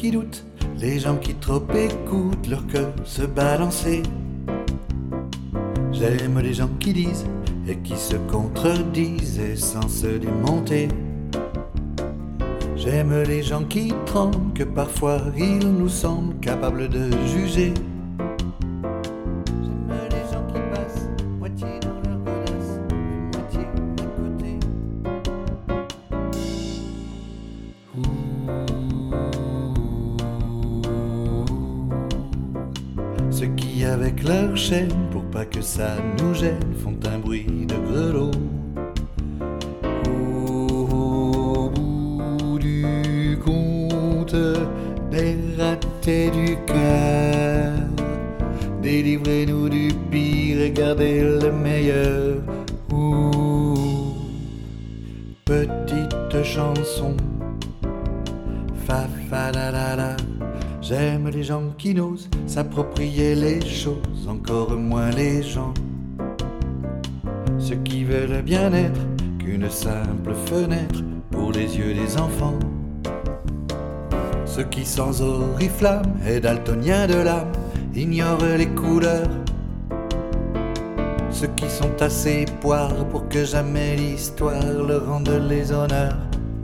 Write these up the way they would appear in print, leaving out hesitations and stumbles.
qui doutent, les gens qui trop écoutent leur cœur se balancer. J'aime les gens qui disent et qui se contredisent et sans se démonter. J'aime les gens qui tremblent, que parfois ils nous semblent capables de juger. J'aime les gens qui passent moitié dans leur godasse et moitié à côté. Ceux qui avec leur chaîne, pour pas que ça nous gêne, font un bruit de grelot. Au bout du compte, des ratés du cœur, délivrez-nous du pire et gardez le meilleur. Petite chanson, fa fa la la la. J'aime les gens qui n'osent s'approprier les choses, encore moins les gens. Ceux qui veulent bien être qu'une simple fenêtre pour les yeux des enfants. Ceux qui sans oriflamme et daltoniens de l'âme ignorent les couleurs. Ceux qui sont assez poires pour que jamais l'histoire leur rende les honneurs.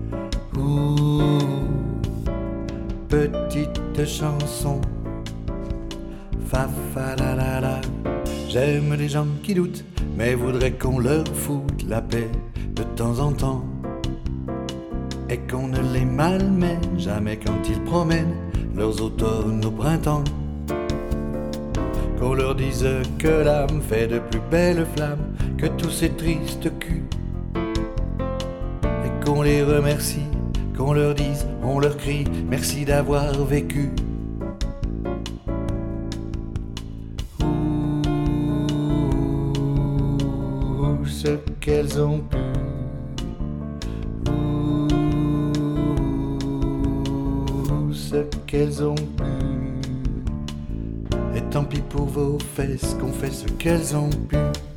Petite chanson, fa fa la la la. J'aime les gens qui doutent, mais voudraient qu'on leur foute la paix de temps en temps. Et qu'on ne les malmène jamais quand ils promènent leurs automnes au printemps. Qu'on leur dise que l'âme fait de plus belles flammes que tous ces tristes culs. Et qu'on les remercie, qu'on leur dise, on leur crie, merci d'avoir vécu. Ce qu'elles ont pu. Ce qu'elles ont pu. Et tant pis pour vos fesses, qu'on fait ce qu'elles ont pu.